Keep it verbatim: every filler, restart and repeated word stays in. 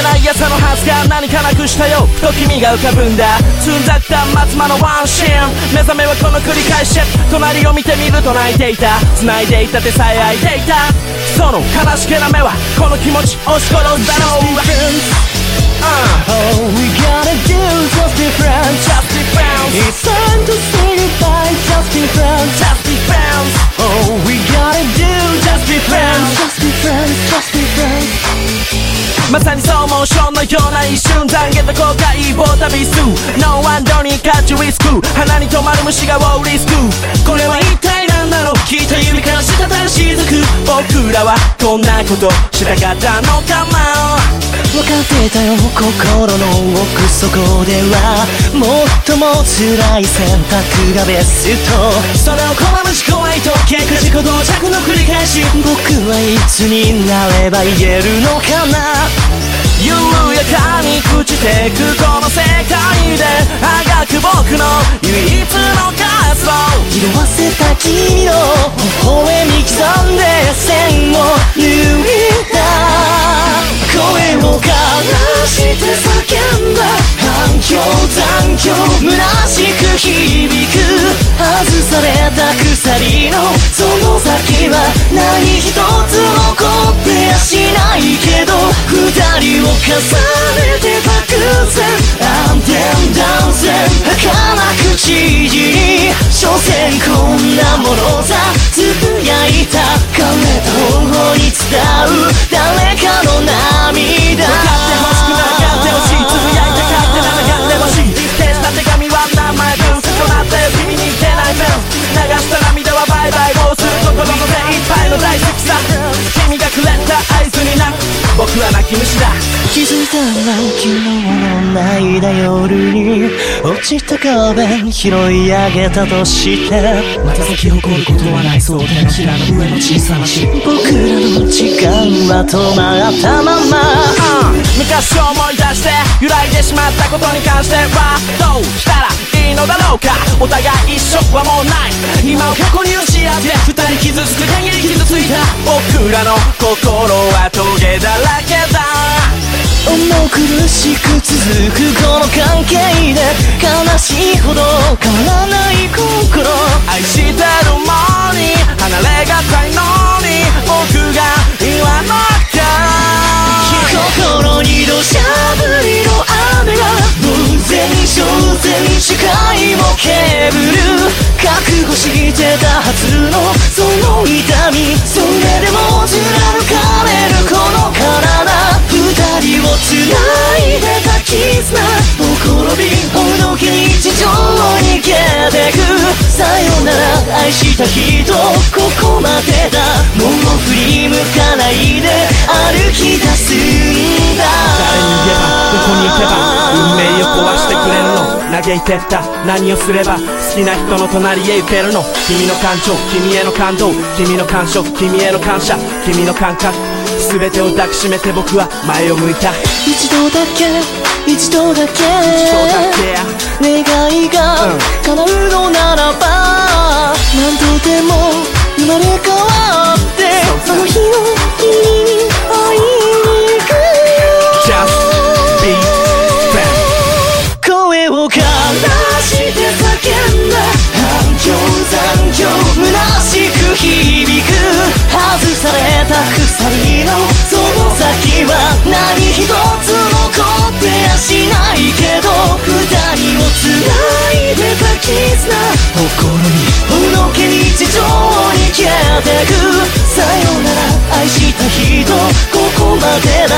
れない朝のはずが何かなくしたよふと君が浮かぶんだつんざった松間のワンシーン目覚めはこの繰り返し隣を見てみると泣いていた繋いでいた手さえ空いていたその悲しげな目はこの気持ち押し殺すだろう All we gotta do is just be friends. Just be friends. It's time to say goodbye. Just be friends. Just be friends. All we gotta do is just be friends. Just be friends. Just be friends. まさにそうモーションのような一瞬懺悔と後悔を旅する No one don't need catch risk 鼻に止まる虫がウォーリスクこれは一体何だろうきっと指から滴る雫僕らはこんなことしたかったのかな分かってたよ心の奥底では最も辛い選択がベストそれを拒む思考へと結果自己同着の繰り返し僕はいつになれば言えるのかな緩やかに朽ちてくこの世界であがく僕の唯一の活動色あせた君の微笑み刻んで線を抜いた声を悲して叫んだ反響残響虚しく響く外された鎖のその先は何一つ残ってやしないけど二人を重ねて託せ暗転断線儚くちぎり所詮こんなものさつぶやいた枯れた頬に伝う誰かの涙分かってほしくなかってほしいつぶやいたかってなかってほしい消した手紙は名前分となって君に出ない分流した涙はバイバイもうする心の精一杯の大好きさ君がくれた合図にな僕は泣き虫だ気づいたら昨日の泣いた夜に落ちた壁拾い上げたとしてまた咲き誇ることはないそう手のひらの上の小さなし僕らの時間は止まったまま、 uh, 昔を思い出して揺らいでしまったことに関してはどうしたらいいのだろうかお互い一緒はもうない今を過去に押し合って二人傷つく限り傷ついた僕らの心はトゲだらけだ重苦しく続くこの関係で悲しいほど変わらない心愛してるもに離れがたいのに僕が言わなきゃ心に土砂降りの雨が偶然焦然視界をけぶる覚悟してたはずのその痛みそれでも貫かれるこの体二人を繋いでた絆ほころびほどき日常を逃げてくさよなら愛した人ここまでだもう振り向かないで歩き出すんだ誰に言えばどこに行けば運命を壊してくれるの嘆いてった何をすれば好きな人の隣へ行けるの君の感情君への感動君の感触君への感謝君の感覚全てを抱きしめて僕は前を向いた一度だけ一度だけ願いが叶うのならば何度でも生まれ変わってその日の君に会いに行くよ Just be friends 声を悲して叫んだ反響残響虚しく響く外された鎖のその先は何一つ残ってやしないけど二人を繋いでた絆心にほどけ日常に消えてくさよなら愛した人ここまでだ